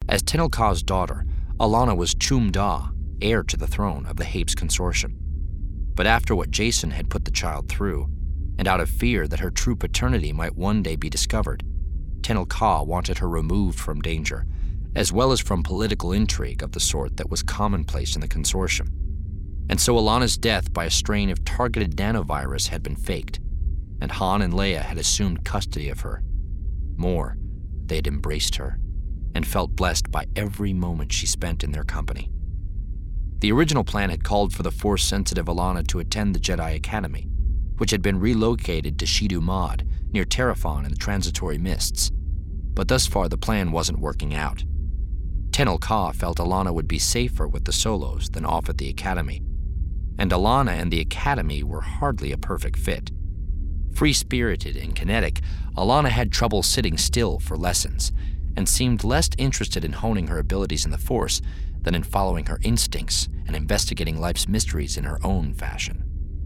As Tenel Ka's daughter, Alanna was Chum Da, heir to the throne of the Hapes Consortium. But after what Jacen had put the child through, and out of fear that her true paternity might one day be discovered, Tenel Ka wanted her removed from danger, as well as from political intrigue of the sort that was commonplace in the consortium. And so Alanna's death by a strain of targeted nanovirus had been faked, and Han and Leia had assumed custody of her. More, they had embraced her, and felt blessed by every moment she spent in their company. The original plan had called for the Force-sensitive Alanna to attend the Jedi Academy, which had been relocated to Shidu Mod, near Terraphon in the Transitory Mists. But thus far the plan wasn't working out. Tenel Ka felt Alanna would be safer with the Solos than off at the Academy, and Alanna and the Academy were hardly a perfect fit. Free-spirited and kinetic, Alanna had trouble sitting still for lessons, and seemed less interested in honing her abilities in the Force than in following her instincts and investigating life's mysteries in her own fashion.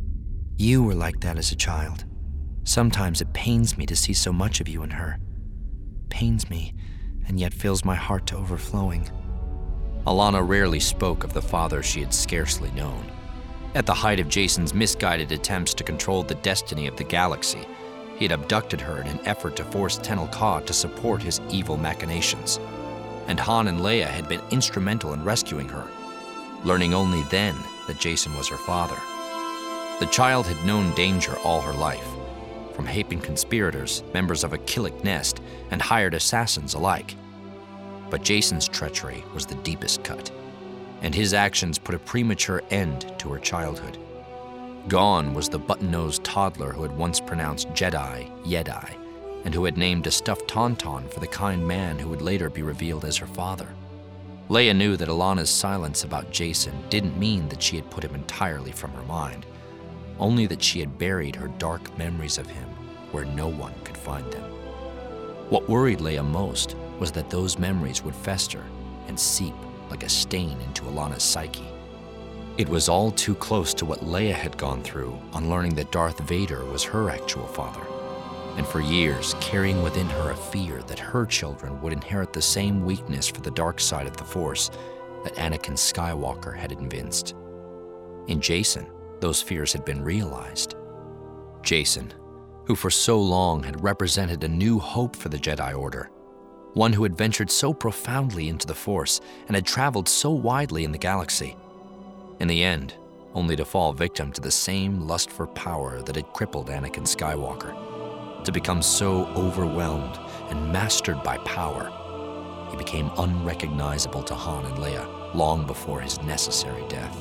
You were like that as a child. Sometimes it pains me to see so much of you in her. Pains me, and yet fills my heart to overflowing. Alanna rarely spoke of the father she had scarcely known. At the height of Jacen's misguided attempts to control the destiny of the galaxy, he had abducted her in an effort to force Tenel Ka to support his evil machinations. And Han and Leia had been instrumental in rescuing her, learning only then that Jacen was her father. The child had known danger all her life, from Hapan conspirators, members of a Killik nest, and hired assassins alike. But Jacen's treachery was the deepest cut, and his actions put a premature end to her childhood. Gone was the button-nosed toddler who had once pronounced Jedi, Yedi, and who had named a stuffed tauntaun for the kind man who would later be revealed as her father. Leia knew that Alanna's silence about Jacen didn't mean that she had put him entirely from her mind, only that she had buried her dark memories of him where no one could find them. What worried Leia most was that those memories would fester and seep like a stain into Alanna's psyche. It was all too close to what Leia had gone through on learning that Darth Vader was her actual father, and for years carrying within her a fear that her children would inherit the same weakness for the dark side of the Force that Anakin Skywalker had evinced. In Jacen, those fears had been realized. Jacen, who for so long had represented a new hope for the Jedi Order, one who had ventured so profoundly into the Force and had traveled so widely in the galaxy. In the end, only to fall victim to the same lust for power that had crippled Anakin Skywalker. To become so overwhelmed and mastered by power, he became unrecognizable to Han and Leia long before his necessary death.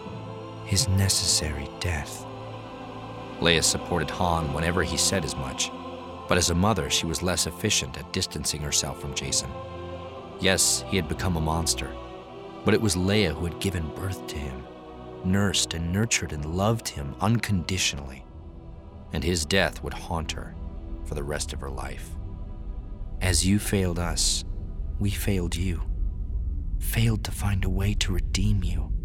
His necessary death. Leia supported Han whenever he said as much, but as a mother she was less efficient at distancing herself from Jacen. Yes, he had become a monster, but it was Leia who had given birth to him, nursed and nurtured and loved him unconditionally, and his death would haunt her for the rest of her life. As you failed us, we failed you. Failed to find a way to redeem you.